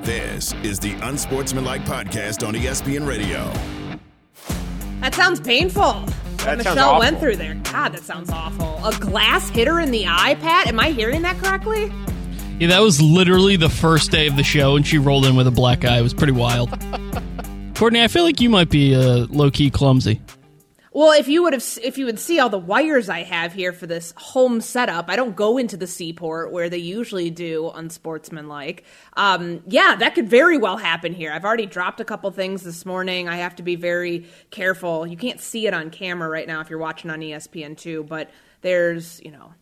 This is the Unsportsmanlike Podcast on ESPN Radio. That sounds painful. That Michelle sounds went awful. through there. God, that sounds awful. A glass hit her in the eye, Pat? Am I hearing that correctly? Yeah, that was literally the first day of the show, and she rolled in with a black eye. It was pretty wild. Courtney, I feel like you might be low-key clumsy. Well, if you would see all the wires I have here for this home setup, I don't go into the seaport where they usually do Unsportsmanlike. Yeah, that could very well happen here. I've already dropped a couple things this morning. I have to be very careful. You can't see it on camera right now if you're watching on ESPN2, but there's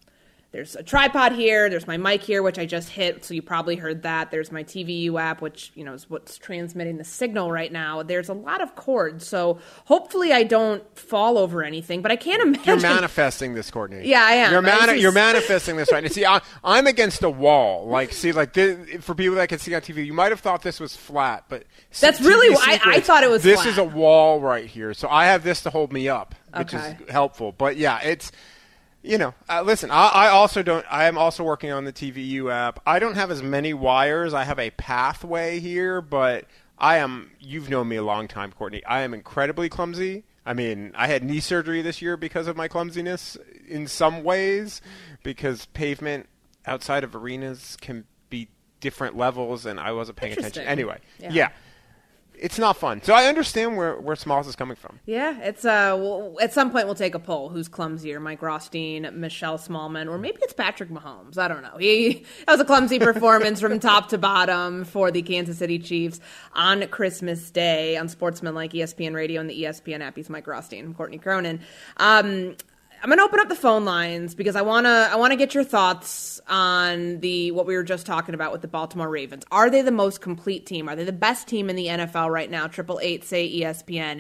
a tripod here. There's my mic here, which I just hit, so you probably heard that. There's my TVU app, which, is what's transmitting the signal right now. There's a lot of cords, so hopefully I don't fall over anything, but I can't imagine. You're manifesting this, Courtney. Yeah, I am. You're manifesting this right now. See, I'm against a wall. For people that can see on TV, you might have thought this was flat, but that's really I thought it was this flat. is a wall right here, so I have this to hold me up, which Okay. is helpful. But yeah, it's... listen, I am also working on the TVU app. I don't have as many wires. I have a pathway here, but you've known me a long time, Courtney. I am incredibly clumsy. I mean, I had knee surgery this year because of my clumsiness in some ways, because pavement outside of arenas can be different levels, and I wasn't paying attention. Anyway, yeah. It's not fun. So I understand where Smalls is coming from. Yeah, it's at some point we'll take a poll. Who's clumsier, Mike Rothstein, Michelle Smallman, or maybe it's Patrick Mahomes. I don't know. That was a clumsy performance from top to bottom for the Kansas City Chiefs on Christmas Day on Sportsmanlike ESPN Radio and the ESPN app. He's Mike Rothstein. I'm Courtney Cronin. I'm going to open up the phone lines because I want to get your thoughts on what we were just talking about with the Baltimore Ravens. Are they the most complete team? Are they the best team in the NFL right now? 888-SAY-ESPN,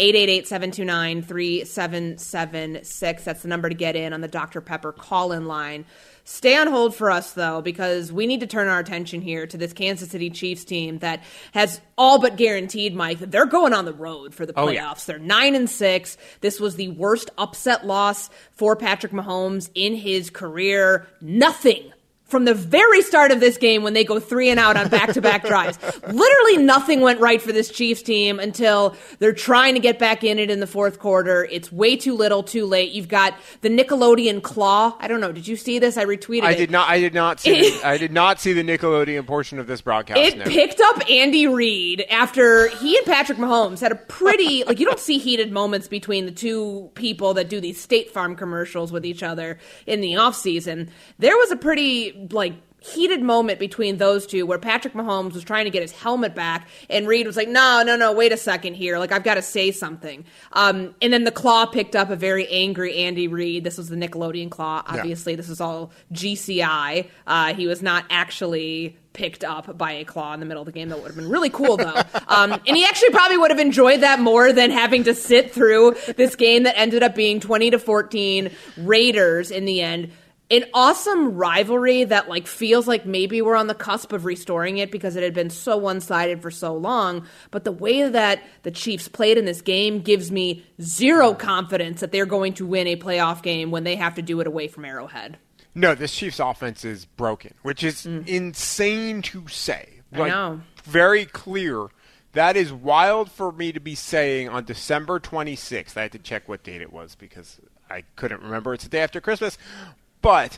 888-729-3776. That's the number to get in on the Dr. Pepper call-in line. Stay on hold for us, though, because we need to turn our attention here to this Kansas City Chiefs team that has all but guaranteed, Mike, that they're going on the road for the playoffs. They're 9-6. This was the worst upset loss for Patrick Mahomes in his career. Nothing from the very start of this game when they go 3-and-out on back-to-back drives. Literally nothing went right for this Chiefs team until they're trying to get back in it in the fourth quarter. It's way too little, too late. You've got the Nickelodeon claw. I don't know. Did you see this? I retweeted it. I did not see the Nickelodeon portion of this broadcast. It picked up Andy Reid after he and Patrick Mahomes had a pretty, you don't see heated moments between the two people that do these State Farm commercials with each other in the offseason. There was a pretty, heated moment between those two where Patrick Mahomes was trying to get his helmet back and Reid was like, no, wait a second here. I've got to say something. And then the claw picked up a very angry Andy Reid. This was the Nickelodeon claw. Obviously, This is all GCI. He was not actually picked up by a claw in the middle of the game. That would have been really cool, though. And he actually probably would have enjoyed that more than having to sit through this game that ended up being 20-14 Raiders in the end. An awesome rivalry that feels like maybe we're on the cusp of restoring it because it had been so one-sided for so long. But the way that the Chiefs played in this game gives me zero confidence that they're going to win a playoff game when they have to do it away from Arrowhead. No, this Chiefs offense is broken, which is insane to say. I know. Very clear. That is wild for me to be saying on December 26th. I had to check what date it was because I couldn't remember. It's the day after Christmas. But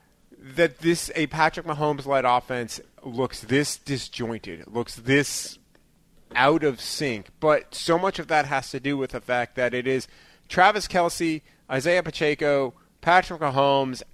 that a Patrick Mahomes-led offense looks this disjointed, looks this out of sync. But so much of that has to do with the fact that it is Travis Kelce, Isaiah Pacheco, Patrick Mahomes,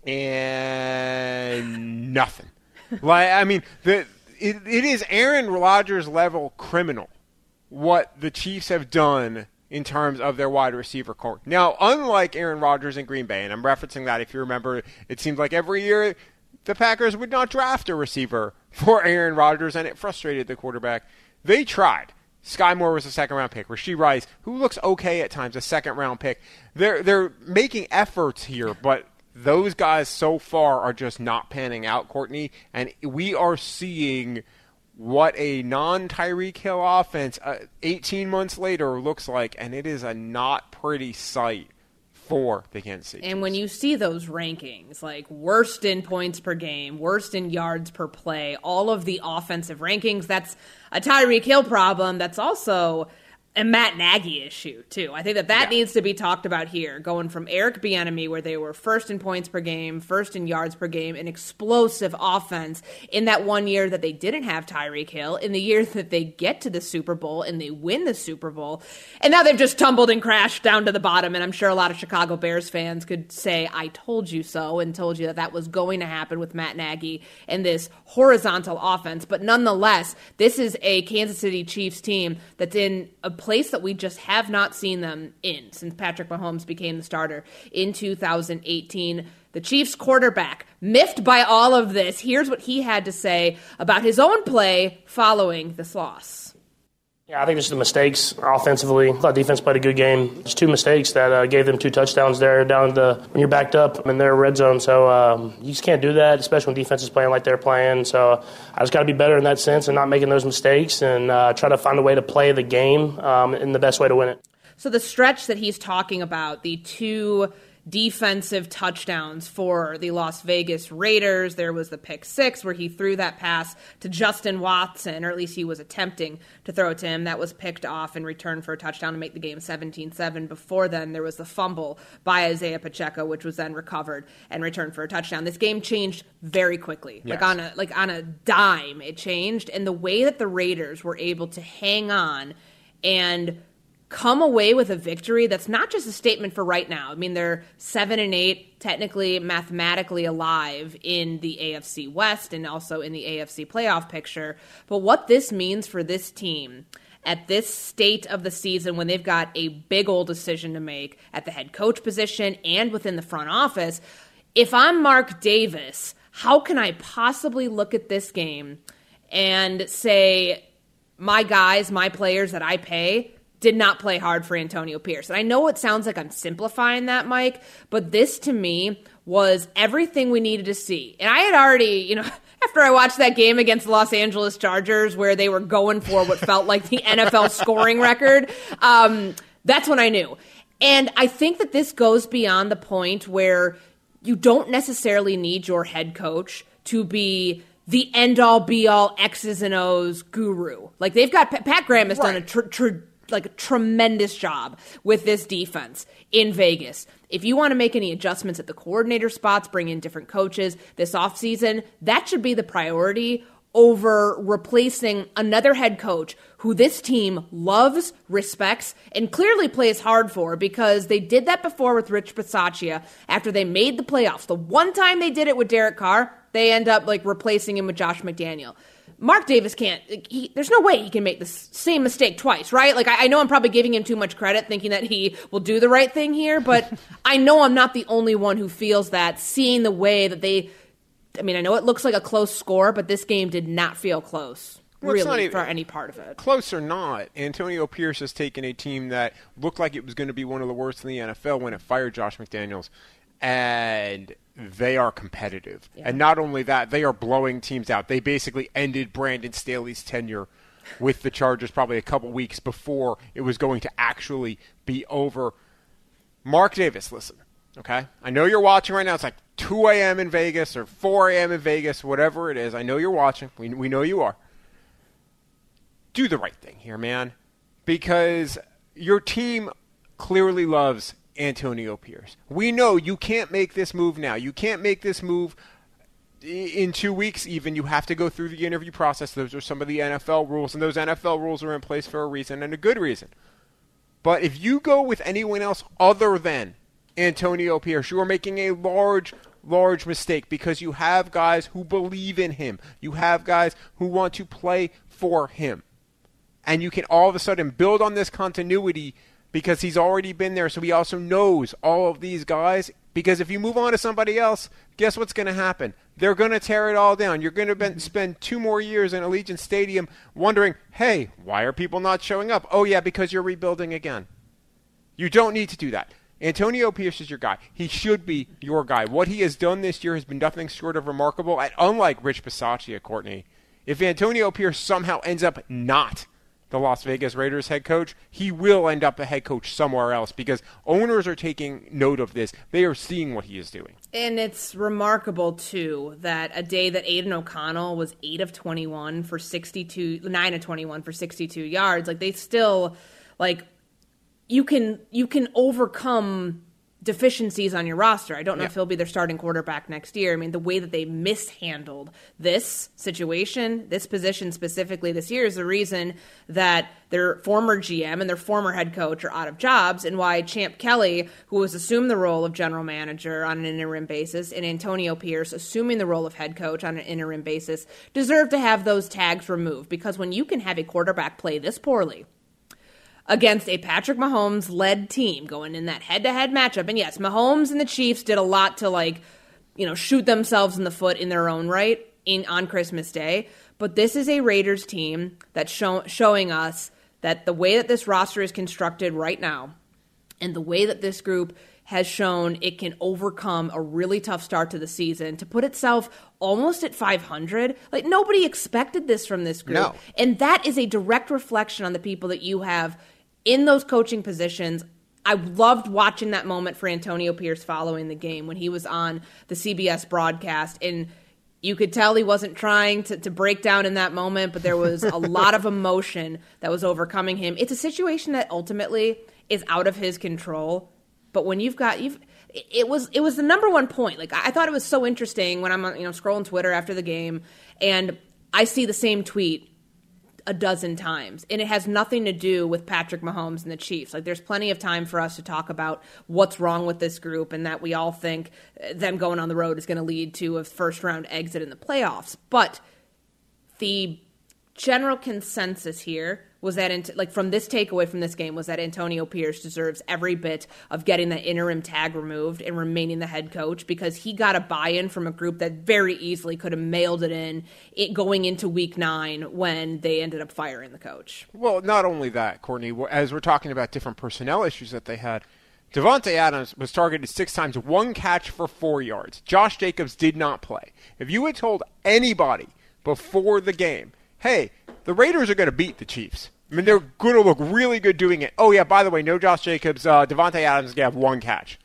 and nothing. It is Aaron Rodgers level criminal what the Chiefs have done in terms of their wide receiver core. Now, unlike Aaron Rodgers in Green Bay, and I'm referencing that if you remember, it seemed like every year the Packers would not draft a receiver for Aaron Rodgers, and it frustrated the quarterback. They tried. Sky Moore was a second-round pick. Rashee Rice, who looks okay at times, a second-round pick. They're making efforts here, but those guys so far are just not panning out, Courtney, and we are seeing what a non-Tyreek Hill offense 18 months later looks like, and it is a not pretty sight for the Kansas City Chiefs. And when you see those rankings, like worst in points per game, worst in yards per play, all of the offensive rankings, that's a Tyreek Hill problem. That's also a Matt Nagy issue, too. I think that needs to be talked about here, going from Eric Bieniemy, where they were first in points per game, first in yards per game, an explosive offense in that 1 year that they didn't have Tyreek Hill, in the year that they get to the Super Bowl and they win the Super Bowl. And now they've just tumbled and crashed down to the bottom, and I'm sure a lot of Chicago Bears fans could say, I told you so, and told you that was going to happen with Matt Nagy and this horizontal offense. But nonetheless, this is a Kansas City Chiefs team that's in a place that we just have not seen them in since Patrick Mahomes became the starter in 2018. The Chiefs quarterback, miffed by all of this, here's what he had to say about his own play following this loss. Yeah, I think just the mistakes offensively. I thought defense played a good game. Just two mistakes that gave them 2 touchdowns there down when you're backed up in their red zone. So you just can't do that, especially when defense is playing like they're playing. So I just got to be better in that sense and not making those mistakes and try to find a way to play the game in the best way to win it. So the stretch that he's talking about, the 2 defensive touchdowns for the Las Vegas Raiders. There was the pick 6 where he threw that pass to Justin Watson, or at least he was attempting to throw it to him. That was picked off in return for a touchdown to make the game 17-7. Before then, there was the fumble by Isaiah Pacheco, which was then recovered and returned for a touchdown. This game changed very quickly. Yes. Like on a dime, it changed. And the way that the Raiders were able to hang on and come away with a victory that's not just a statement for right now. I mean, they're 7-8, technically, mathematically alive in the AFC West and also in the AFC playoff picture. But what this means for this team at this state of the season, when they've got a big old decision to make at the head coach position and within the front office, if I'm Mark Davis, how can I possibly look at this game and say, my guys, my players that I pay did not play hard for Antonio Pierce? And I know it sounds like I'm simplifying that, Mike, but this to me was everything we needed to see. And I had already, after I watched that game against the Los Angeles Chargers where they were going for what felt like the NFL scoring record, that's when I knew. And I think that this goes beyond the point where you don't necessarily need your head coach to be the end-all, be-all, X's and O's guru. Like, they've got Pat Graham has done a tremendous job with this defense in Vegas. If you want to make any adjustments at the coordinator spots, bring in different coaches this offseason, that should be the priority over replacing another head coach who this team loves, respects, and clearly plays hard for, because they did that before with Rich Bisaccia after they made the playoffs. The one time they did it with Derek Carr, they end up replacing him with Josh McDaniel. Mark Davis can't, there's no way he can make the same mistake twice, right? I know I'm probably giving him too much credit thinking that he will do the right thing here, but I know I'm not the only one who feels that, seeing the way that I know it looks like a close score, but this game did not feel close, really, for any part of it. Close or not, Antonio Pierce has taken a team that looked like it was going to be one of the worst in the NFL when it fired Josh McDaniels, and they are competitive. Yeah. And not only that, they are blowing teams out. They basically ended Brandon Staley's tenure with the Chargers probably a couple weeks before it was going to actually be over. Mark Davis, listen, okay? I know you're watching right now. It's like 2 a.m. in Vegas or 4 a.m. in Vegas, whatever it is. I know you're watching. We know you are. Do the right thing here, man, because your team clearly loves Antonio Pierce. We know you can't make this move now. You can't make this move in 2 weeks even. You have to go through the interview process. Those are some of the NFL rules, and those NFL rules are in place for a reason, and a good reason. But if you go with anyone else other than Antonio Pierce, you are making a large mistake, because you have guys who believe in him. You have guys who want to play for him. And you can all of a sudden build on this continuity because he's already been there, so he also knows all of these guys. Because if you move on to somebody else, guess what's going to happen? They're going to tear it all down. You're going to spend 2 more years in Allegiant Stadium wondering, hey, why are people not showing up? Oh, yeah, because you're rebuilding again. You don't need to do that. Antonio Pierce is your guy. He should be your guy. What he has done this year has been nothing short of remarkable. And unlike Rich Bisaccia, Courtney, if Antonio Pierce somehow ends up not the Las Vegas Raiders head coach, he will end up a head coach somewhere else because owners are taking note of this. They are seeing what he is doing. And it's remarkable, too, that a day that Aiden O'Connell was 8 of 21 for 9 of 21 for 62 yards, like they still, like, you can overcome deficiencies on your roster. I don't know if he'll be their starting quarterback next year. I mean, the way that they mishandled this situation, this position specifically this year, is the reason that their former GM and their former head coach are out of jobs, and why Champ Kelly, who has assumed the role of general manager on an interim basis, and Antonio Pierce assuming the role of head coach on an interim basis, deserve to have those tags removed. Because when you can have a quarterback play this poorly against a Patrick Mahomes-led team going in that head-to-head matchup. And yes, Mahomes and the Chiefs did a lot to, shoot themselves in the foot in their own right on Christmas Day. But this is a Raiders team that's showing us that the way that this roster is constructed right now and the way that this group has shown it can overcome a really tough start to the season to put itself almost at 500. Like, nobody expected this from this group. No. And that is a direct reflection on the people that you have in those coaching positions. I loved watching that moment for Antonio Pierce following the game when he was on the CBS broadcast, and you could tell he wasn't trying to break down in that moment, but there was a lot of emotion that was overcoming him. It's a situation that ultimately is out of his control, but when it was the number one point. Like, I thought it was so interesting when I'm scrolling Twitter after the game, and I see the same tweet a dozen times, and it has nothing to do with Patrick Mahomes and the Chiefs. Like, there's plenty of time for us to talk about what's wrong with this group and that we all think them going on the road is going to lead to a first-round exit in the playoffs. But the general consensus here was that, from this takeaway from this game, was that Antonio Pierce deserves every bit of getting the interim tag removed and remaining the head coach, because he got a buy-in from a group that very easily could have mailed it going into week 9 when they ended up firing the coach. Well, not only that, Courtney, as we're talking about different personnel issues that they had, Davante Adams was targeted 6 times, 1 catch for 4 yards. Josh Jacobs did not play. If you had told anybody before the game, hey, the Raiders are going to beat the Chiefs, I mean, they're going to look really good doing it. Oh, yeah, by the way, no Josh Jacobs. Davante Adams is going to have 1 catch.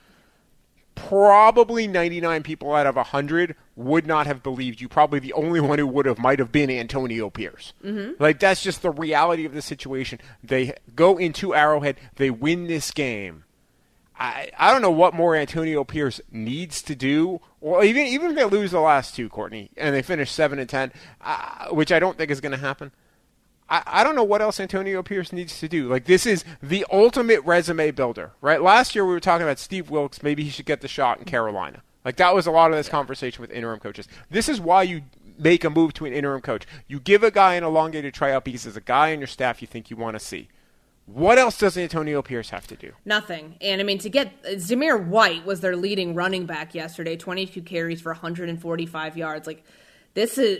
Probably 99 people out of 100 would not have believed you. Probably the only one who might have been Antonio Pierce. Mm-hmm. Like, that's just the reality of the situation. They go into Arrowhead. They win this game. I don't know what more Antonio Pierce needs to do. Or even if they lose the last 2, Courtney, and they finish 7-10, which I don't think is going to happen. I don't know what else Antonio Pierce needs to do. Like, this is the ultimate resume builder, right? Last year we were talking about Steve Wilks. Maybe he should get the shot in Carolina. Like, that was a lot of this conversation with interim coaches. This is why you make a move to an interim coach. You give a guy an elongated tryout because there's a guy on your staff you think you want to see. What else does Antonio Pierce have to do? Nothing. And, I mean, to get Zamir White was their leading running back yesterday, 22 carries for 145 yards. Like, this is...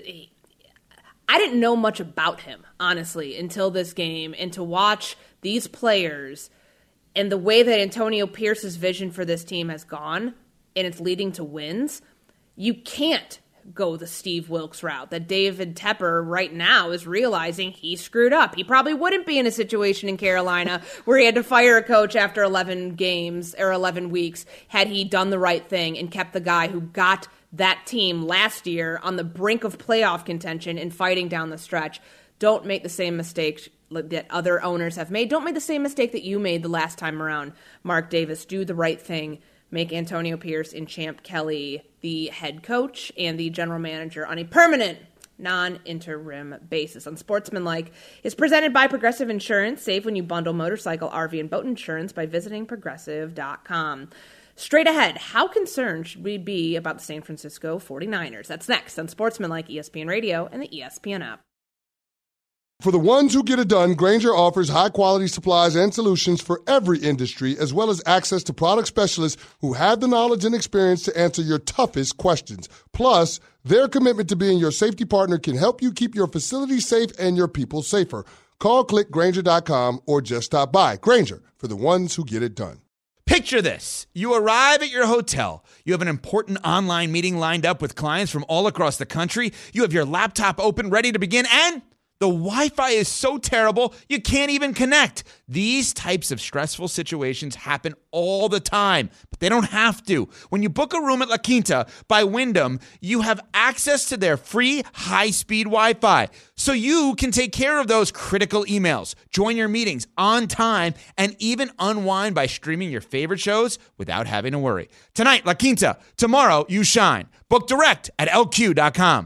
I didn't know much about him, honestly, until this game. And to watch these players and the way that Antonio Pierce's vision for this team has gone, and it's leading to wins, you can't go the Steve Wilks route that David Tepper right now is realizing he screwed up. He probably wouldn't be in a situation in Carolina where he had to fire a coach after 11 games or 11 weeks had he done the right thing and kept the guy who got that team last year on the brink of playoff contention and fighting down the stretch. Don't make the same mistake that other owners have made. Don't make the same mistake that you made the last time around, Mark Davis. Do the right thing. Make Antonio Pierce and Champ Kelly the head coach and the general manager on a permanent, non-interim basis. Unsportsmanlike is presented by Progressive Insurance. Save when you bundle motorcycle, RV, and boat insurance by visiting Progressive.com. Straight ahead, how concerned should we be about the San Francisco 49ers? That's next on Sportsmanlike, ESPN Radio, and the ESPN app. For the ones who get it done, Grainger offers high-quality supplies and solutions for every industry, as well as access to product specialists who have the knowledge and experience to answer your toughest questions. Plus, their commitment to being your safety partner can help you keep your facility safe and your people safer. Call, click Grainger.com, or just stop by. Grainger, for the ones who get it done. Picture this. You arrive at your hotel. You have an important online meeting lined up with clients from all across the country. You have your laptop open, ready to begin, and The Wi-Fi is so terrible, you can't even connect. These types of stressful situations happen all the time, but they don't have to. When you book a room at La Quinta by Wyndham, you have access to their free high-speed Wi-Fi, so you can take care of those critical emails, join your meetings on time, and even unwind by streaming your favorite shows without having to worry. Tonight, La Quinta. Tomorrow, you shine. Book direct at LQ.com.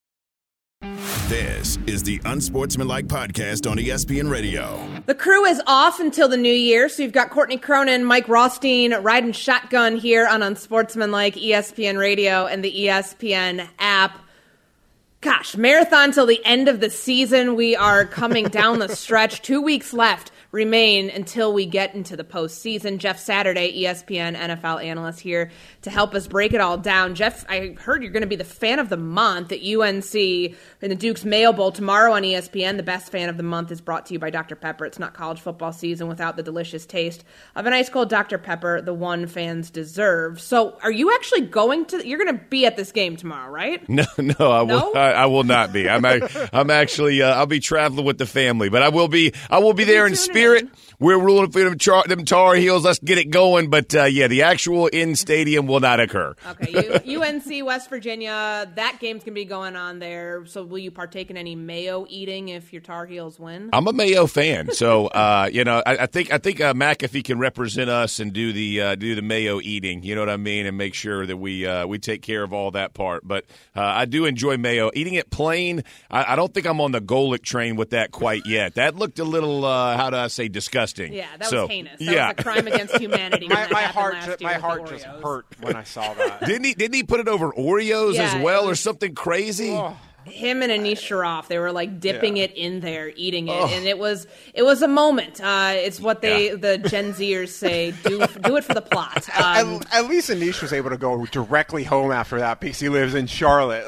This is the Unsportsmanlike Podcast on ESPN Radio. The crew is off until the new year, so you've got Courtney Cronin, Mike Rothstein riding shotgun here on Unsportsmanlike, ESPN Radio, and the ESPN app. Gosh, marathon till the end of the season. We are coming down the stretch. 2 weeks left remain until we get into the postseason. Jeff Saturday, ESPN NFL analyst, here to help us break it all down. Jeff, I heard you're going to be the fan of the month at UNC in the Duke's Mayo Bowl tomorrow on ESPN. The best fan of the month is brought to you by Dr. Pepper. It's not college football season without the delicious taste of an ice cold Dr. Pepper, the one fans deserve. So are you actually you're going to be at this game tomorrow, right? No, I will not be. I'm actually I'll be traveling with the family, but I will be there in spirit. We're ruling for them Tar Heels. Let's get it going. But, the actual in-stadium will not occur. Okay, UNC, West Virginia, that game's going to be going on there. So will you partake in any mayo eating if your Tar Heels win? I'm a Mayo fan. So, I think McAfee can represent us and do the Mayo eating, you know what I mean, and make sure that we take care of all that part. But I do enjoy Mayo. Eating it plain, I don't think I'm on the Golic train with that quite yet. That looked a little, how do I say, disgusting. Yeah, that was heinous. That was a crime against humanity. My heart just hurt when I saw that. Didn't he put it over Oreos as well, or something crazy? Oh. Him and Anish Sharaff, they were like dipping it in there, eating it, and it was a moment. It's what the Gen Zers say: do it for the plot. At least Anish was able to go directly home after that because he lives in Charlotte.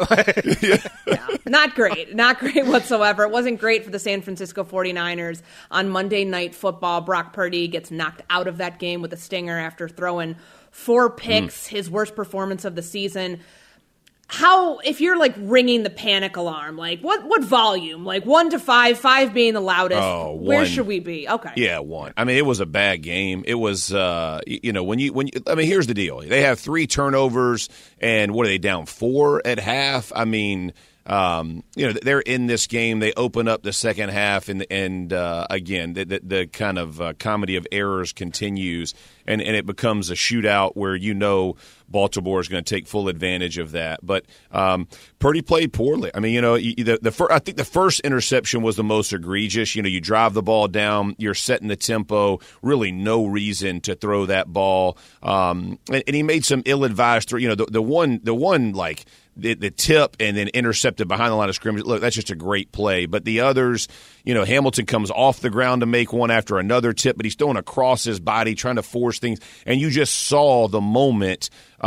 Not great whatsoever. It wasn't great for the San Francisco 49ers on Monday Night Football. Brock Purdy gets knocked out of that game with a stinger after throwing 4 picks, his worst performance of the season. How, if you're like ringing the panic alarm, like what volume? Like 1 to 5, 5 being the loudest. Where should we be? Okay. Yeah, 1. I mean, it was a bad game. It was, when you, here's the deal. They have 3 turnovers, and what are they down 4 at half? I mean, they're in this game. They open up the second half, and again, the kind of comedy of errors continues, and it becomes a shootout where Baltimore is going to take full advantage of that. But Purdy played poorly. I mean, I think the first interception was the most egregious. You drive the ball down, you're setting the tempo. Really, no reason to throw that ball. And he made some ill-advised throw. The one like. The tip and then intercepted behind the line of scrimmage. Look, that's just a great play. But the others, Hamilton comes off the ground to make one after another tip, but he's throwing across his body, trying to force things. And you just saw the moment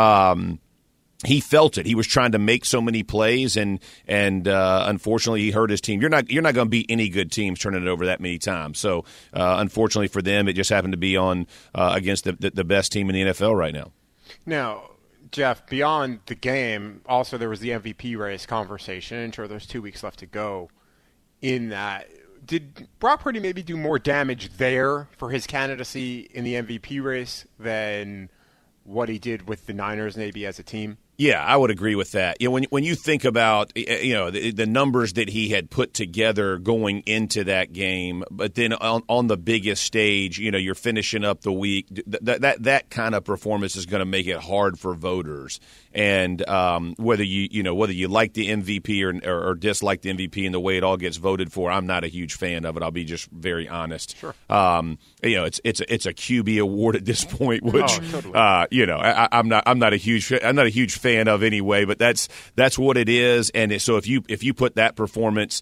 he felt it. He was trying to make so many plays, and unfortunately, he hurt his team. You're not going to beat any good teams turning it over that many times. So, unfortunately for them, it just happened to be on against the best team in the NFL right now. Now, Jeff, beyond the game, also there was the MVP race conversation. I'm sure there's 2 weeks left to go in that. Did Brock Purdy maybe do more damage there for his candidacy in the MVP race than what he did with the Niners maybe as a team? Yeah, I would agree with that. When you think about the numbers that he had put together going into that game, but then on the biggest stage, you're finishing up the week. That kind of performance is going to make it hard for voters. And whether you like the MVP or dislike the MVP and the way it all gets voted for, I'm not a huge fan of it. I'll be just very honest. Sure. It's a QB award at this point, which totally. I'm not a huge fan of anyway, but that's what it is. And so if you put that performance,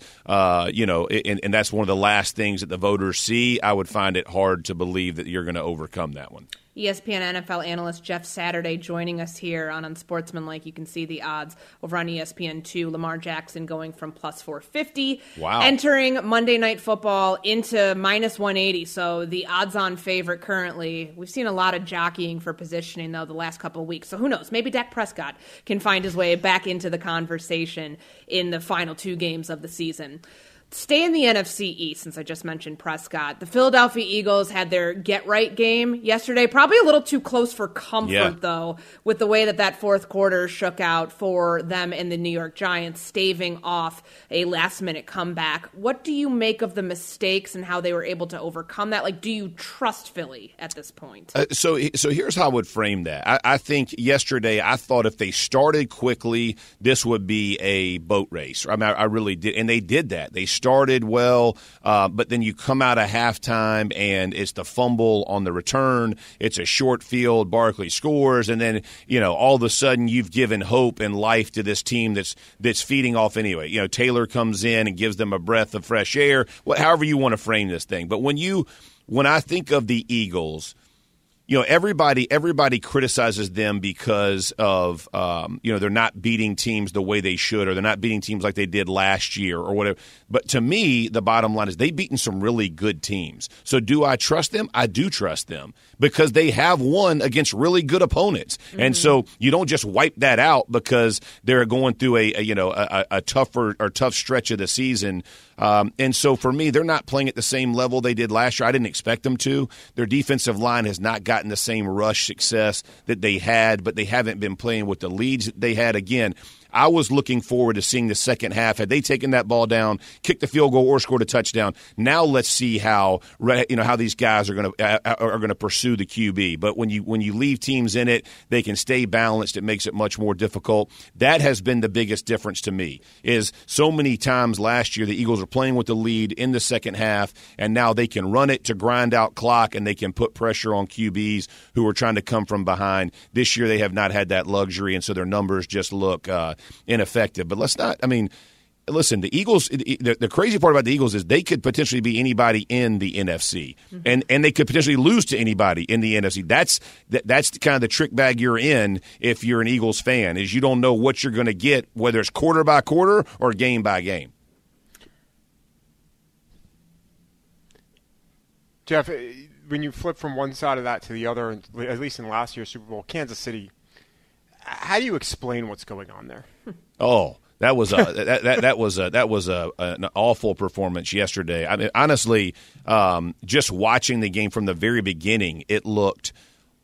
and that's one of the last things that the voters see, I would find it hard to believe that you're going to overcome that one. ESPN NFL analyst Jeff Saturday joining us here on Unsportsmanlike. You can see the odds over on ESPN2. Lamar Jackson going from plus 450. Wow. Entering Monday Night Football into minus 180. So the odds-on favorite currently. We've seen a lot of jockeying for positioning, though, the last couple of weeks. So who knows? Maybe Dak Prescott can find his way back into the conversation in the final 2 games of the season. Stay in the NFC East, since I just mentioned Prescott. The Philadelphia Eagles had their get-right game yesterday. Probably a little too close for comfort, though, with the way that fourth quarter shook out for them and the New York Giants, staving off a last-minute comeback. What do you make of the mistakes and how they were able to overcome that? Like, do you trust Philly at this point? So here's how I would frame that. I think yesterday I thought if they started quickly, this would be a boat race. I mean, I really did, and they did that. They started well, but then you come out of halftime and it's the fumble on the return. It's a short field. Barkley scores, and then all of a sudden you've given hope and life to this team that's feeding off anyway. Taylor comes in and gives them a breath of fresh air. However you want to frame this thing, but when I think of the Eagles, everybody criticizes them because of they're not beating teams the way they should, or they're not beating teams like they did last year or whatever. But to me, the bottom line is they've beaten some really good teams. So do I trust them? I do trust them because they have won against really good opponents. Mm-hmm. And so you don't just wipe that out because they're going through a tough stretch of the season. And so for me, they're not playing at the same level they did last year. I didn't expect them to. Their defensive line has not gotten the same rush success that they had, but they haven't been playing with the leads that they had. Again, I was looking forward to seeing the second half. Had they taken that ball down, kicked the field goal, or scored a touchdown, now let's see how these guys are going to pursue the QB. But when you leave teams in it, they can stay balanced. It makes it much more difficult. That has been the biggest difference to me. Is so many times last year the Eagles are playing with the lead in the second half, and now they can run it to grind out clock, and they can put pressure on QBs who are trying to come from behind. This year they have not had that luxury, and so their numbers just look ineffective. But listen, the Eagles, the crazy part about the Eagles is they could potentially be anybody in the NFC, mm-hmm. and they could potentially lose to anybody in the NFC. That's kind of the trick bag you're in if you're an Eagles fan, is you don't know what you're going to get, whether it's quarter by quarter or game by game. Jeff, when you flip from one side of that to the other, at least in last year's Super Bowl, Kansas City, how do you explain what's going on there? Oh, that was an awful performance yesterday. I mean, honestly, just watching the game from the very beginning, it looked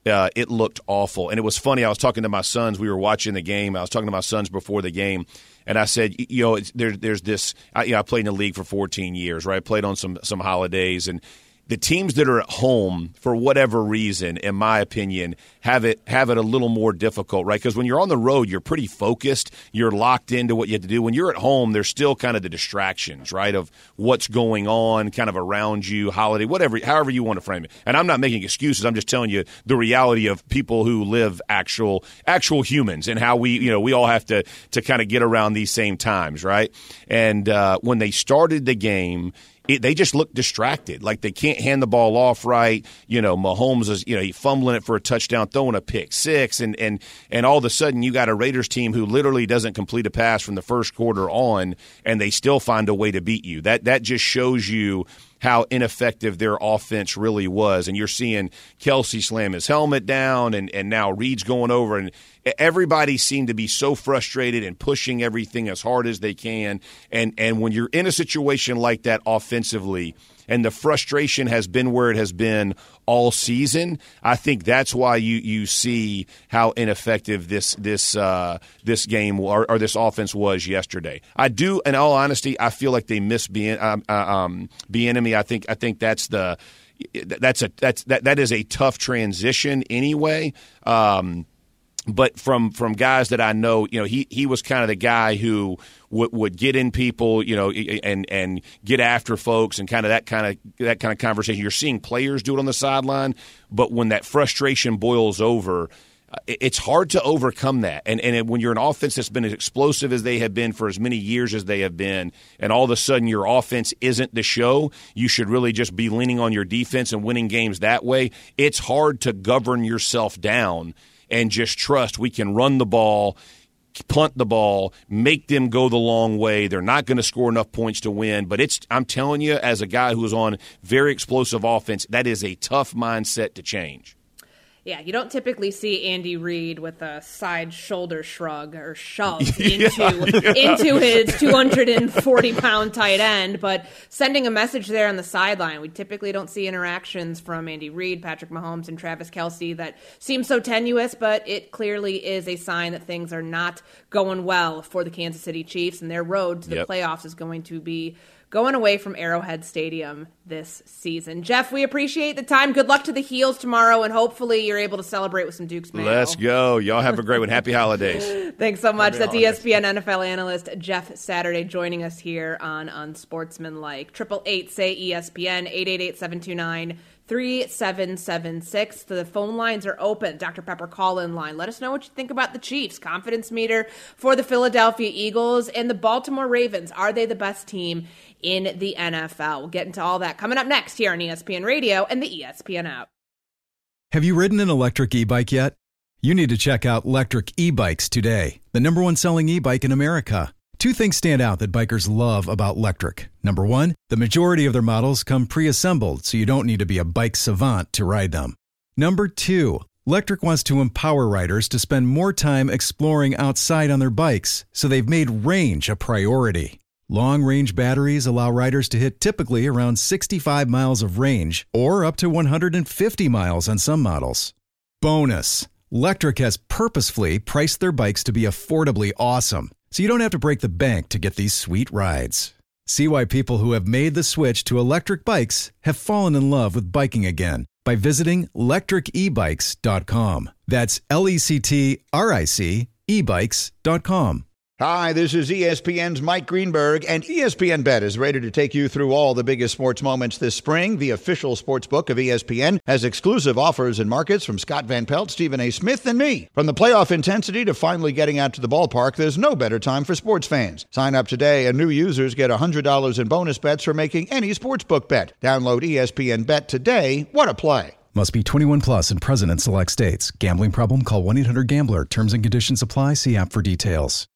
awful. And it was funny. I was talking to my sons. We were watching the game. I was talking to my sons before the game, and I said, there's this. I played in the league for 14 years, right? I played on some holidays, and the teams that are at home, for whatever reason, in my opinion, have it a little more difficult, right? Because when you're on the road, you're pretty focused. You're locked into what you have to do. When you're at home, there's still kind of the distractions, right, of what's going on kind of around you, holiday, whatever, however you want to frame it. And I'm not making excuses. I'm just telling you the reality of people who live actual humans and how we all have to kind of get around these same times, right? And when they started the game, they just look distracted, like they can't hand the ball off right. Mahomes is fumbling it for a touchdown, throwing a pick six, and all of a sudden you got a Raiders team who literally doesn't complete a pass from the first quarter on, and they still find a way to beat you. That just shows you how ineffective their offense really was. And you're seeing Kelsey slam his helmet down, and now Reed's going over, and everybody seemed to be so frustrated and pushing everything as hard as they can. And when you're in a situation like that offensively, and the frustration has been where it has been all season, I think that's why you see how ineffective this game or this offense was yesterday. I do, in all honesty, I feel like they miss Bieniemy. I think that is a tough transition anyway. But from guys that I know, he was kind of the guy who would get in people, and get after folks, and that kind of conversation. You're seeing players do it on the sideline, but when that frustration boils over, it's hard to overcome that. And when you're an offense that's been as explosive as they have been for as many years as they have been, and all of a sudden your offense isn't the show, you should really just be leaning on your defense and winning games that way. It's hard to govern yourself down and just trust we can run the ball, punt the ball, make them go the long way. They're not going to score enough points to win. But I'm telling you, as a guy who's on very explosive offense, that is a tough mindset to change. Yeah, you don't typically see Andy Reid with a side shoulder shrug or shove into his 240-pound tight end, but sending a message there on the sideline. We typically don't see interactions from Andy Reid, Patrick Mahomes, and Travis Kelce that seem so tenuous, but it clearly is a sign that things are not going well for the Kansas City Chiefs, and their road to the playoffs is going to be going away from Arrowhead Stadium this season. Jeff, we appreciate the time. Good luck to the Heels tomorrow, and hopefully you're able to celebrate with some Duke's Mayo. Let's go. Y'all have a great one. Happy holidays. Thanks so much. That's ESPN NFL analyst Jeff Saturday joining us here on Unsportsmanlike. 888-SAY-ESPN, 888-729-3776. The phone lines are open. Dr. Pepper call-in line. Let us know what you think about the Chiefs. Confidence meter for the Philadelphia Eagles and the Baltimore Ravens. Are they the best team in the NFL? We'll get into all that coming up next here on ESPN Radio and the ESPN app. Have you ridden an electric e-bike yet? You need to check out Lectric E-Bikes today, the #1 selling e-bike in America. Two things stand out that bikers love about Lectric. Number one, the majority of their models come pre-assembled, so you don't need to be a bike savant to ride them. Number two, Lectric wants to empower riders to spend more time exploring outside on their bikes, so they've made range a priority. Long-range batteries allow riders to hit typically around 65 miles of range, or up to 150 miles on some models. Bonus, Lectric has purposefully priced their bikes to be affordably awesome, so you don't have to break the bank to get these sweet rides. See why people who have made the switch to electric bikes have fallen in love with biking again by visiting lectricebikes.com. That's LECTRIC ebikes.com. Hi, this is ESPN's Mike Greenberg, and ESPN Bet is ready to take you through all the biggest sports moments this spring. The official sports book of ESPN has exclusive offers and markets from Scott Van Pelt, Stephen A. Smith, and me. From the playoff intensity to finally getting out to the ballpark, there's no better time for sports fans. Sign up today, and new users get $100 in bonus bets for making any sportsbook bet. Download ESPN Bet today. What a play. Must be 21 plus and present in select states. Gambling problem? Call 1-800-GAMBLER. Terms and conditions apply. See app for details.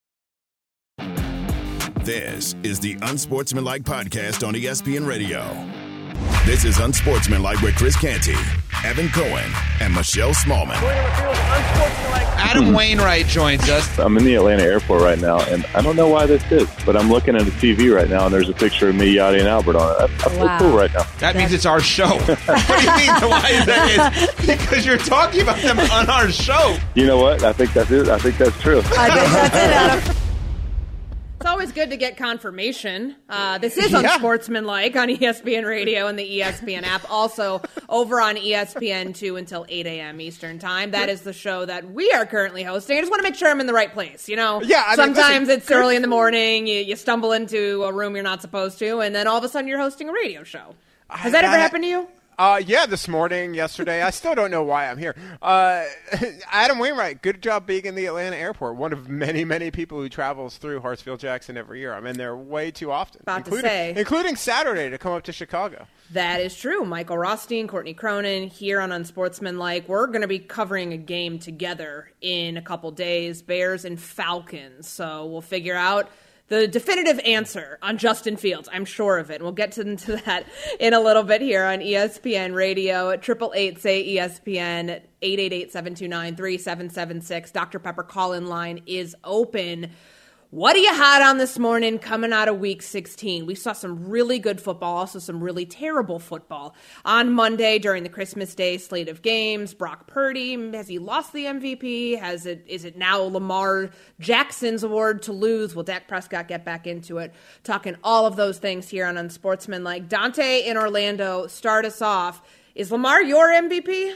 This is the Unsportsmanlike podcast on ESPN Radio. This is Unsportsmanlike with Chris Canty, Evan Cohen, and Michelle Smallman. Adam Wainwright joins us. I'm in the Atlanta airport right now, and I don't know why this is, but I'm looking at a TV right now, and there's a picture of me, Yachty, and Albert on it. I feel cool right now. That means it's our show. What do you mean? Why is that? Because you're talking about them on our show. You know what? I think that's it. I think that's true. I think that's it, Adam. It's always good to get confirmation. This is Unsportsmanlike on ESPN Radio and the ESPN app. Also over on ESPN2 until 8 a.m. Eastern Time. That is the show that we are currently hosting. I just want to make sure I'm in the right place, you know? Yeah, sometimes it's early in the morning, you stumble into a room you're not supposed to, and then all of a sudden you're hosting a radio show. Has that ever happened to you? Yeah, this morning, yesterday. I still don't know why I'm here. Adam Wainwright, good job being in the Atlanta airport. One of many, many people who travels through Hartsfield-Jackson every year. I'm in there way too often. Including Saturday to come up to Chicago. That is true. Michael Rothstein, Courtney Cronin here on Unsportsmanlike. We're going to be covering a game together in a couple days, Bears and Falcons. So we'll figure out the definitive answer on Justin Fields. I'm sure of it. We'll get into that in a little bit here on ESPN Radio at 888-SAY-ESPN, 888-729-3776. Dr. Pepper call-in line is open. What are you hot on this morning coming out of Week 16? We saw some really good football, also some really terrible football. On Monday during the Christmas Day slate of games, Brock Purdy, has he lost the MVP? Is it now Lamar Jackson's award to lose? Will Dak Prescott get back into it? Talking all of those things here on Unsportsmanlike. Dante in Orlando, start us off. Is Lamar your MVP?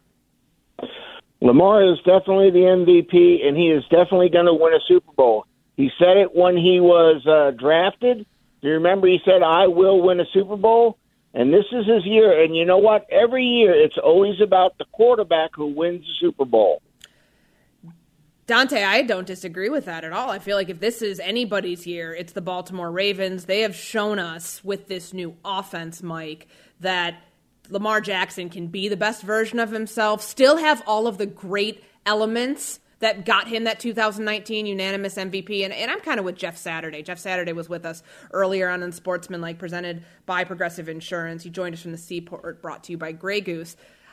Lamar is definitely the MVP, and he is definitely going to win a Super Bowl. He said it when he was drafted. Do you remember he said, I will win a Super Bowl? And this is his year. And you know what? Every year it's always about the quarterback who wins the Super Bowl. Dante, I don't disagree with that at all. I feel like if this is anybody's year, it's the Baltimore Ravens. They have shown us with this new offense, Mike, that Lamar Jackson can be the best version of himself, still have all of the great elements that got him that 2019 unanimous MVP. And I'm kind of with Jeff Saturday. Jeff Saturday was with us earlier on Unsportsmanlike, presented by Progressive Insurance. He joined us from the Seaport, brought to you by Grey Goose.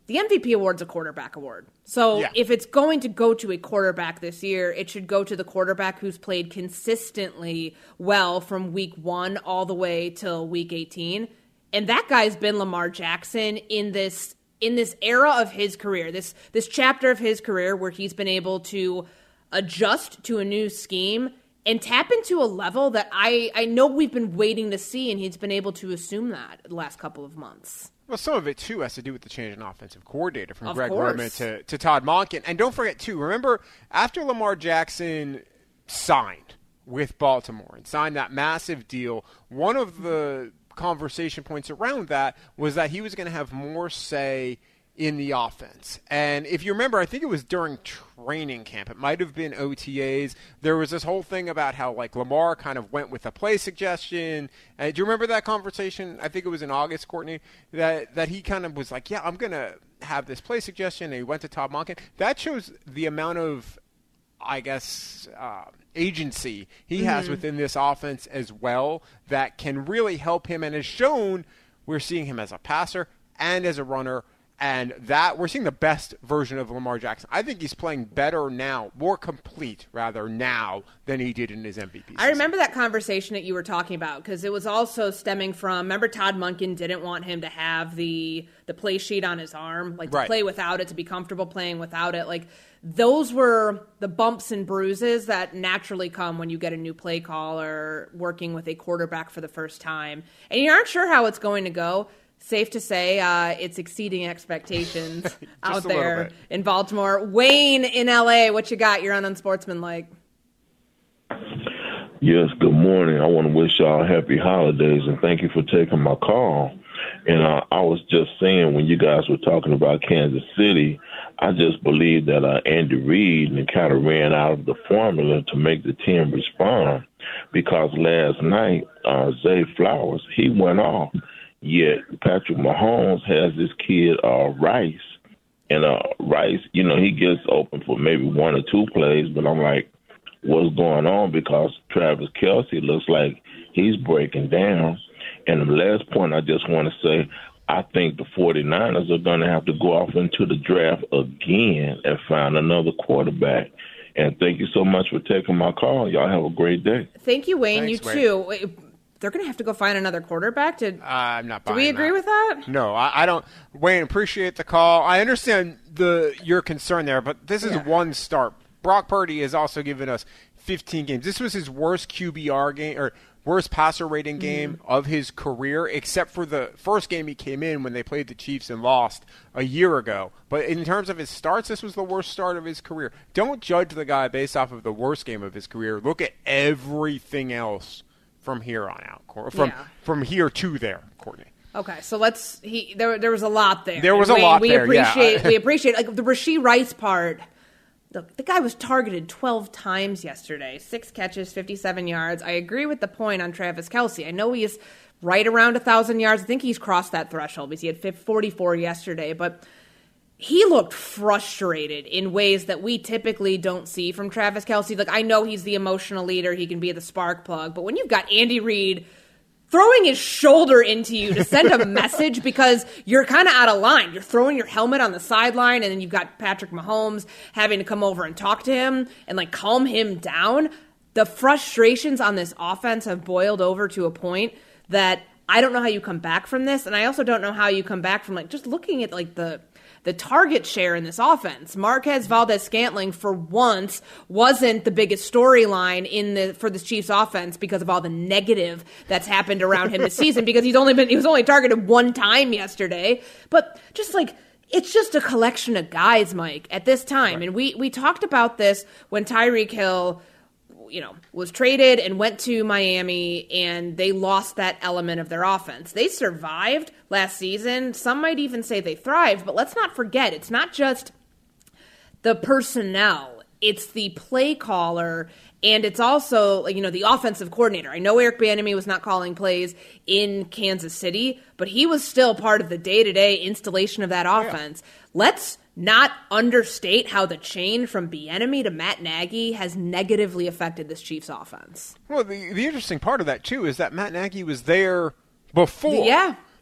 the MVP award's a quarterback award. So if it's going to go to a quarterback this year, it should go to the quarterback who's played consistently well from week 1 all the way till week 18. And that guy's been Lamar Jackson in this era of his career, this chapter of his career where he's been able to adjust to a new scheme and tap into a level that I know we've been waiting to see, and he's been able to assume that the last couple of months. Well, some of it, too, has to do with the change in offensive coordinator from Greg Roman to Todd Monken. And don't forget, too, remember, after Lamar Jackson signed with Baltimore and signed that massive deal, one of the conversation points around that was that he was going to have more say in the offense. And if you remember, I think it was during training camp. It might have been OTAs. There was this whole thing about how, like, Lamar kind of went with a play suggestion. Do you remember that conversation? I think it was in August, Courtney, that he kind of was like, yeah, I'm going to have this play suggestion. And he went to Todd Monken. That shows the amount of, I guess, agency he has within this offense as well that can really help him, and has shown we're seeing him as a passer and as a runner. And that we're seeing the best version of Lamar Jackson. I think he's playing better now, more complete, rather, now than he did in his MVP season. I remember that conversation that you were talking about because it was also stemming from, remember Todd Monken didn't want him to have the play sheet on his arm, like to play without it, to be comfortable playing without it. Like those were the bumps and bruises that naturally come when you get a new play call or working with a quarterback for the first time. And you aren't sure how it's going to go. Safe to say it's exceeding expectations out there in Baltimore. Wayne in L.A., what you got? You're on Unsportsmanlike. Yes, good morning. I want to wish y'all happy holidays, and thank you for taking my call. And I was just saying, when you guys were talking about Kansas City, I just believe that Andy Reid kind of ran out of the formula to make the team respond, because last night, Zay Flowers, he went off. Yet Patrick Mahomes has this kid, Rice, and Rice, he gets open for maybe 1 or 2 plays, but I'm like, what's going on? Because Travis Kelce looks like he's breaking down. And the last point I just want to say, I think the 49ers are going to have to go off into the draft again and find another quarterback. And thank you so much for taking my call. Y'all have a great day. Thank you, Wayne. Thanks, you too. Wayne. They're going to have to go find another quarterback. I'm not buying Do we agree with that? No, I don't. Wayne, appreciate the call. I understand your concern there, but this is one start. Brock Purdy has also given us 15 games. This was his worst QBR game, or worst passer rating game of his career, except for the first game he came in when they played the Chiefs and lost a year ago. But in terms of his starts, this was the worst start of his career. Don't judge the guy based off of the worst game of his career. Look at everything else from here on out, from here to there, Courtney. Okay, so there was a lot there. There was a lot there. We appreciate like the Rashee Rice part. The guy was targeted 12 times yesterday, 6 catches, 57 yards. I agree with the point on Travis Kelce. I know he is right around 1,000 yards. I think he's crossed that threshold because he had 44 yesterday, but he looked frustrated in ways that we typically don't see from Travis Kelce. Like, I know he's the emotional leader. He can be the spark plug. But when you've got Andy Reid throwing his shoulder into you to send a message because you're kind of out of line. You're throwing your helmet on the sideline, and then you've got Patrick Mahomes having to come over and talk to him and, like, calm him down. The frustrations on this offense have boiled over to a point that I don't know how you come back from this. And I also don't know how you come back from, like, just looking at, like, the target share in this offense. Marquez Valdes-Scantling, for once, wasn't the biggest storyline for the Chiefs offense because of all the negative that's happened around him this season, because he was only targeted 1 time yesterday. But just like, it's just a collection of guys, Mike, at this time. Right. And we talked about this when Tyreek Hill was traded and went to Miami, and they lost that element of their offense. They survived last season. Some might even say they thrived, but let's not forget, it's not just the personnel. It's the play caller, and it's also, the offensive coordinator. I know Eric Bieniemy was not calling plays in Kansas City, but he was still part of the day-to-day installation of that offense. Yeah. Let's not understate how the change from Bieniemy to Matt Nagy has negatively affected this Chiefs offense. Well, the interesting part of that, too, is that Matt Nagy was there before. Yeah.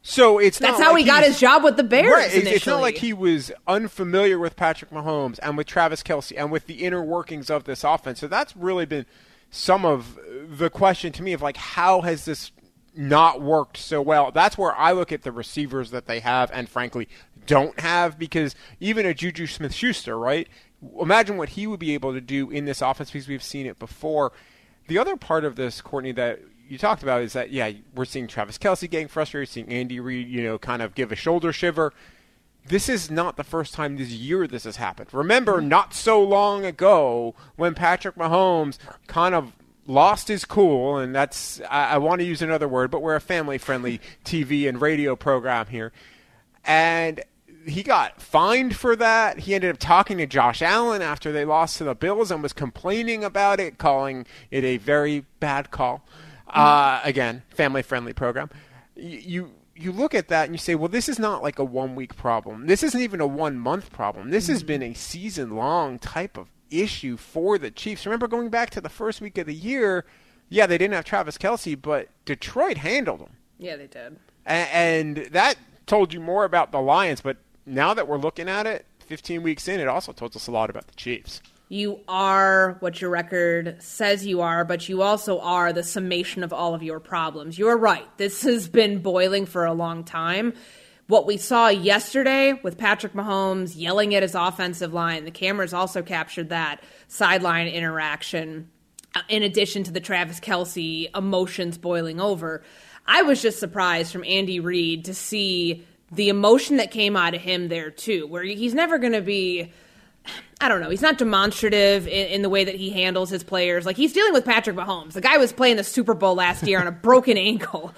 So it's that's not how like he got his job with the Bears. Right. Initially. It's not like he was unfamiliar with Patrick Mahomes and with Travis Kelce and with the inner workings of this offense. So that's really been some of the question to me of like, how has this not worked so well? That's where I look at the receivers that they have and frankly don't have, because even a Juju Smith-Schuster, right? Imagine what he would be able to do in this offense, because we've seen it before. The other part of this, Courtney, that you talked about is that, yeah, we're seeing Travis Kelce getting frustrated, seeing Andy Reid, kind of give a shoulder shiver. This is not the first time this year this has happened. Remember, not so long ago when Patrick Mahomes kind of lost his cool, and that's, I want to use another word, but we're a family-friendly TV and radio program here. And he got fined for that. He ended up talking to Josh Allen after they lost to the Bills and was complaining about it, calling it a very bad call. Again, family-friendly program. You look at that and you say, well, this is not like a 1-week problem. This isn't even a 1-month problem. This has been a season-long type of issue for the Chiefs. Remember, going back to the first week of the year, yeah, they didn't have Travis Kelce, but Detroit handled them. Yeah, they did. And that told you more about the Lions, but now that we're looking at it, 15 weeks in, it also told us a lot about the Chiefs. You are what your record says you are, but you also are the summation of all of your problems. You're right. This has been boiling for a long time. What we saw yesterday with Patrick Mahomes yelling at his offensive line, the cameras also captured that sideline interaction, in addition to the Travis Kelce emotions boiling over. I was just surprised from Andy Reid to see the emotion that came out of him there, too, where he's never going to be, I don't know, he's not demonstrative in the way that he handles his players. Like, he's dealing with Patrick Mahomes. The guy was playing the Super Bowl last year on a broken ankle.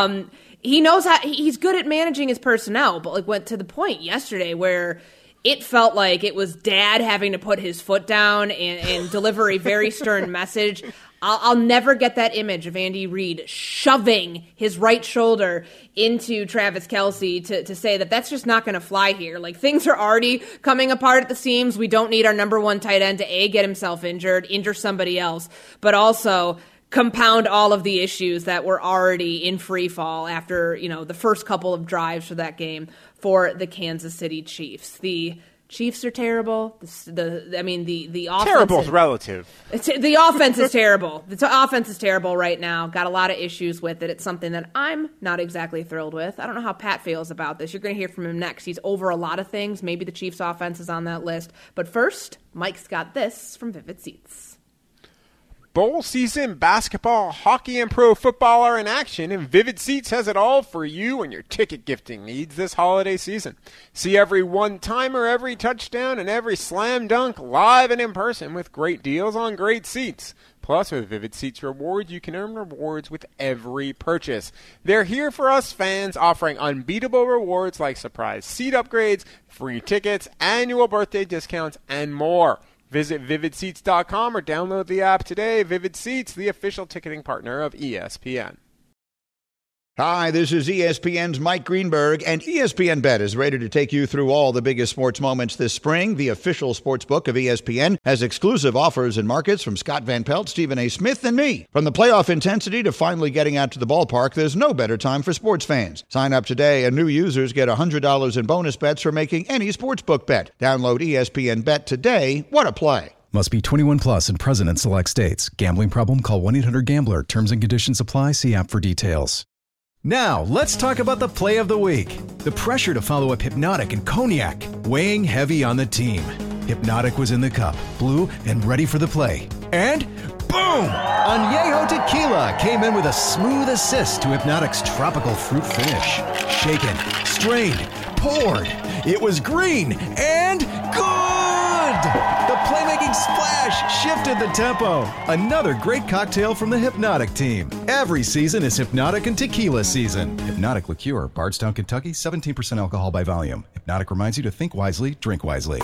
He knows how, he's good at managing his personnel, but like went to the point yesterday where it felt like it was dad having to put his foot down and deliver a very stern message. I'll never get that image of Andy Reid shoving his right shoulder into Travis Kelce to say that that's just not going to fly here. Like, things are already coming apart at the seams. We don't need our number one tight end to get himself injured, injure somebody else, but also compound all of the issues that were already in free fall after, the first couple of drives for that game for the Kansas City Chiefs. The Chiefs are terrible. The offense. Terrible is relative. The offense is terrible. The offense is terrible right now. Got a lot of issues with it. It's something that I'm not exactly thrilled with. I don't know how Pat feels about this. You're going to hear from him next. He's over a lot of things. Maybe the Chiefs offense is on that list. But first, Mike's got this from Vivid Seats. Bowl season, basketball, hockey, and pro football are in action, and Vivid Seats has it all for you and your ticket gifting needs this holiday season. See every one-timer, every touchdown, and every slam dunk live and in person with great deals on great seats. Plus, with Vivid Seats Rewards, you can earn rewards with every purchase. They're here for us fans, offering unbeatable rewards like surprise seat upgrades, free tickets, annual birthday discounts, and more. Visit VividSeats.com or download the app today. Vivid Seats, the official ticketing partner of ESPN. Hi, this is ESPN's Mike Greenberg, and ESPN Bet is ready to take you through all the biggest sports moments this spring. The official sports book of ESPN has exclusive offers and markets from Scott Van Pelt, Stephen A. Smith, and me. From the playoff intensity to finally getting out to the ballpark, there's no better time for sports fans. Sign up today, and new users get $100 in bonus bets for making any sportsbook bet. Download ESPN Bet today. What a play. Must be 21 plus and present in select states. Gambling problem? Call 1-800-GAMBLER. Terms and conditions apply. See app for details. Now, let's talk about the play of the week. The pressure to follow up Hypnotic and Cognac, weighing heavy on the team. Hypnotic was in the cup, blue, and ready for the play. And boom! Añejo Tequila came in with a smooth assist to Hypnotic's tropical fruit finish. Shaken, strained, poured. It was green and good! The playmaking splash shifted the tempo. Another great cocktail from the Hypnotic team. Every season is Hypnotic and Tequila season. Hypnotic Liqueur, Bardstown, Kentucky, 17% alcohol by volume. Hypnotic reminds you to think wisely, drink wisely.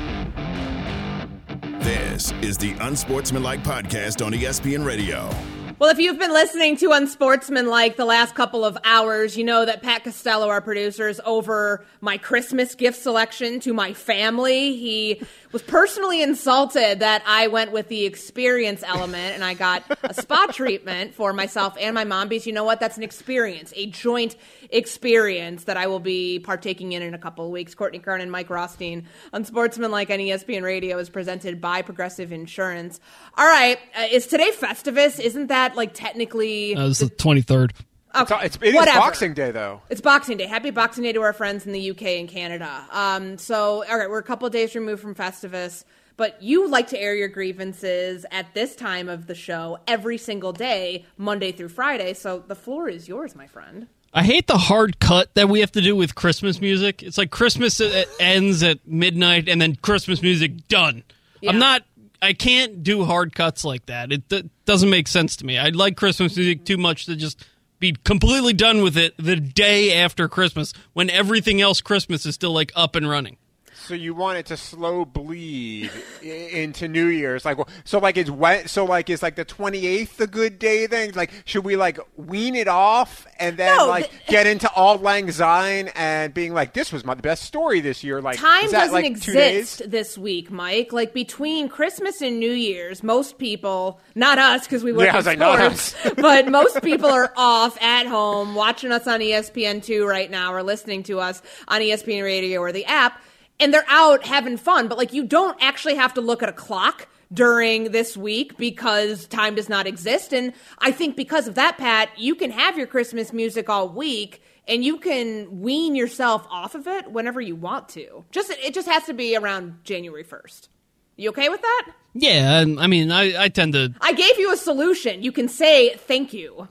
This is the Unsportsmanlike Podcast on ESPN Radio. Well, if you've been listening to Unsportsmanlike the last couple of hours, you know that Pat Costello, our producer, is over my Christmas gift selection to my family. He was personally insulted that I went with the experience element and I got a spa treatment for myself and my mom because you know what? That's an experience, a joint experience that I will be partaking in a couple of weeks. Courtney Kern and Mike Rothstein. Unsportsmanlike on ESPN Radio is presented by Progressive Insurance. All right. Is today Festivus? Isn't that like technically? It's the 23rd. Okay. It is Boxing Day, though. It's Boxing Day. Happy Boxing Day to our friends in the UK and Canada. All right, we're a couple of days removed from Festivus, but you like to air your grievances at this time of the show every single day, Monday through Friday, so the floor is yours, my friend. I hate the hard cut that we have to do with Christmas music. It's like Christmas ends at midnight and then Christmas music done. Yeah. I can't do hard cuts like that. It doesn't make sense to me. I like Christmas music too much to just be completely done with it the day after Christmas when everything else Christmas is still like up and running. So you want it to slow bleed into New Year's, is like the 28th a good day then? Like, should we like wean it off and then get into Auld Lang Syne and being like, this was my best story this year? Like, time doesn't exist this week, Mike. Like between Christmas and New Year's, most people, not us because we work in sports, but most people are off at home watching us on ESPN2 right now or listening to us on ESPN Radio or the app. And they're out having fun, but like you don't actually have to look at a clock during this week because time does not exist. And I think because of that, Pat, you can have your Christmas music all week and you can wean yourself off of it whenever you want to. It just has to be around January 1st. You okay with that? Yeah, I mean, I tend to... I gave you a solution. You can say thank you.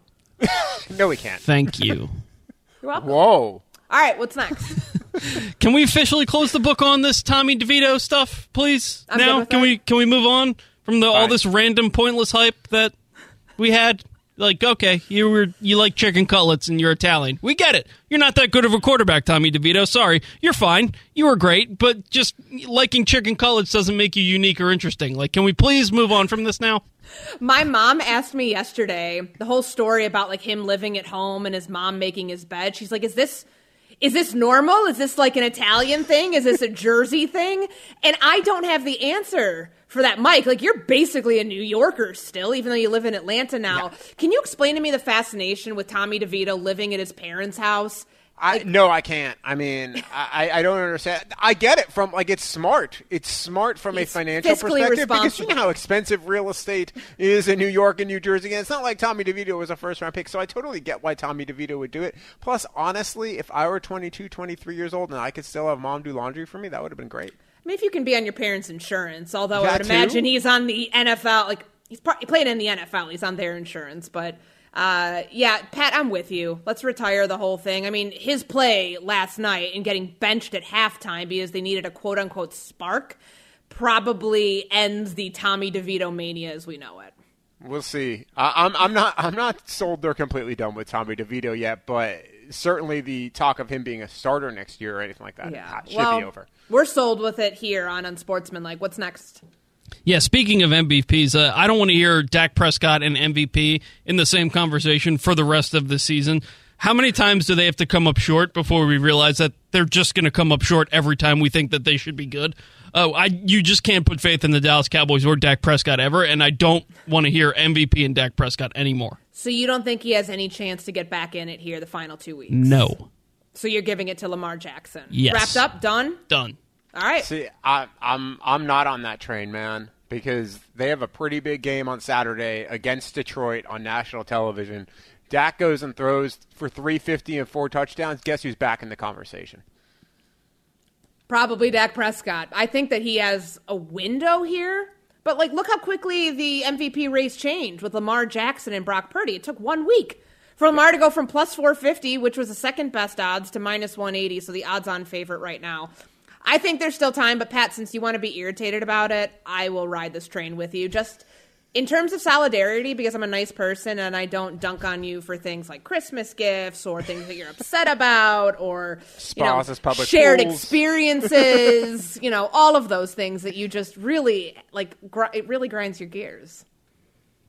No, we can't. Thank you. You're welcome. Whoa. All right, what's next? Can we officially close the book on this Tommy DeVito stuff, please? Now, can we move on from all this random pointless hype that we had? Like, okay, you like chicken cutlets and you're Italian. We get it. You're not that good of a quarterback, Tommy DeVito. Sorry, you're fine. You were great, but just liking chicken cutlets doesn't make you unique or interesting. Like, can we please move on from this now? My mom asked me yesterday the whole story about like him living at home and his mom making his bed. She's like, Is this normal? Is this like an Italian thing? Is this a Jersey thing? And I don't have the answer for that, Mike. Like, you're basically a New Yorker still, even though you live in Atlanta now. Yeah. Can you explain to me the fascination with Tommy DeVito living at his parents' house? No, I can't. I mean, I don't understand. I get it from, like, it's smart. It's smart from a financial perspective because you know how expensive real estate is in New York and New Jersey. And it's not like Tommy DeVito was a first-round pick, so I totally get why Tommy DeVito would do it. Plus, honestly, if I were 22, 23 years old and I could still have mom do laundry for me, that would have been great. I mean, if you can be on your parents' insurance, although I would imagine he's on the NFL. Like, he's playing in the NFL. He's on their insurance, but... yeah, Pat, I'm with you. Let's retire the whole thing. I mean, his play last night and getting benched at halftime because they needed a quote-unquote spark probably ends the Tommy DeVito mania as we know it. We'll see. I'm not sold they're completely done with Tommy DeVito yet, but certainly the talk of him being a starter next year or anything like that should be over. We're sold with it here on Unsportsmanlike. What's next? Yeah, speaking of MVPs, I don't want to hear Dak Prescott and MVP in the same conversation for the rest of the season. How many times do they have to come up short before we realize that they're just going to come up short every time we think that they should be good? You just can't put faith in the Dallas Cowboys or Dak Prescott ever, and I don't want to hear MVP and Dak Prescott anymore. So you don't think he has any chance to get back in it here the final 2 weeks? No. So you're giving it to Lamar Jackson? Yes. Wrapped up? Done? Done. All right. See, I'm not on that train, man, because they have a pretty big game on Saturday against Detroit on national television. Dak goes and throws for 350 and 4 touchdowns. Guess who's back in the conversation? Probably Dak Prescott. I think that he has a window here. But, like, look how quickly the MVP race changed with Lamar Jackson and Brock Purdy. It took 1 week for Lamar to go from plus 450, which was the second best odds, to minus 180, so the odds-on favorite right now. I think there's still time, but Pat, since you want to be irritated about it, I will ride this train with you. Just in terms of solidarity, because I'm a nice person and I don't dunk on you for things like Christmas gifts or things that you're upset about or shared experiences, all of those things that you just really, like, it really grinds your gears.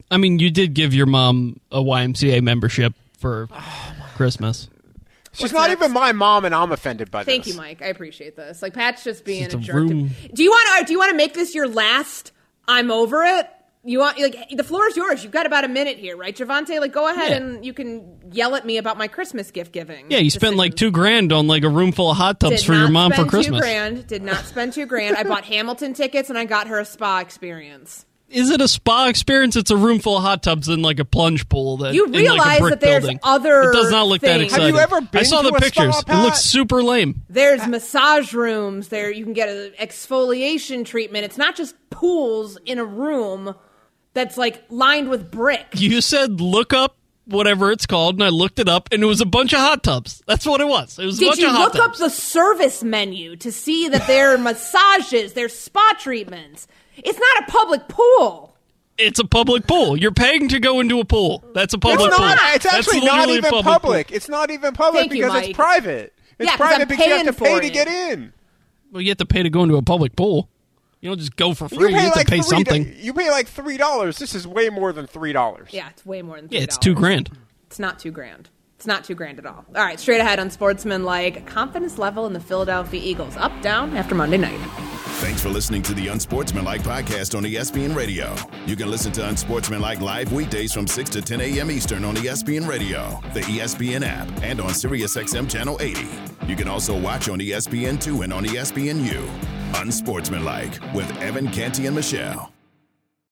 I mean, you did give your mom a YMCA membership for Christmas. She's not even my mom, and I'm offended by this. Thank you, Mike. I appreciate this. Like, Pat's just being It's a a jerk. room. Do you want to make this your last? I'm over it. You want the floor is yours. You've got about a minute here, right, Javante? Like, go ahead and you can yell at me about my Christmas gift giving. Yeah, you spent like $2,000 on like a room full of hot tubs for your mom for Christmas. Did not spend $2,000. I bought Hamilton tickets and I got her a spa experience. Is it a spa experience? It's a room full of hot tubs and like a plunge pool. That you realize in like a brick that there's building. other. It does not look that exciting. Have you ever been I saw to the a pictures. spa, Pat? It looks super lame. There's massage rooms. There you can get an exfoliation treatment. It's not just pools in a room that's like lined with brick. You said look up whatever it's called, and I looked it up, and it was a bunch of hot tubs. That's what it was. It was a bunch of hot tubs. Did you look up the service menu to see that there are massages, there's spa treatments? It's not a public pool. It's a public pool. You're paying to go into a pool. That's a public pool. It's actually not even public. It's not even public Thank you, because Mike. it's private. It's private because you have to pay to get in. Well, you have to pay to go into a public pool. You don't just go for free. You have to pay something. You pay like $3. This is way more than $3. Yeah, it's way more than $3. Yeah, it's $2,000. It's not $2,000. It's not $2,000 at all. All right, straight ahead on Sportsmanlike. Confidence level in the Philadelphia Eagles. Up, down after Monday night. Thanks for listening to the Unsportsmanlike podcast on ESPN Radio. You can listen to Unsportsmanlike live weekdays from 6 to 10 a.m. Eastern on ESPN Radio, the ESPN app, and on SiriusXM Channel 80. You can also watch on ESPN2 and on ESPNU. Unsportsmanlike with Evan Canty and Michelle.